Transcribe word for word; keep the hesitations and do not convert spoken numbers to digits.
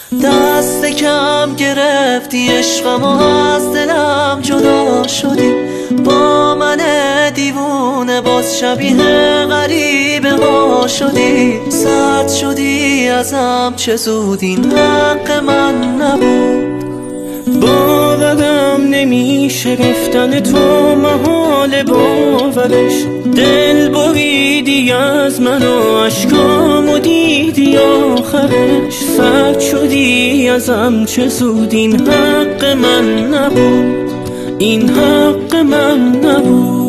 دست کم گرفتی عشقم و از دلم جدا شدی، با من دیوونه باز شبیه غریبه ها شدی. سرد شدی ازم چه زود، این حق من نبود. باورم نمیشه رفتن تو محال باورش، دل بریدی از من و عشقامو دیدی آخرش. سرد شدی ازم چه زود، این حق من نبود، این حق من نبود.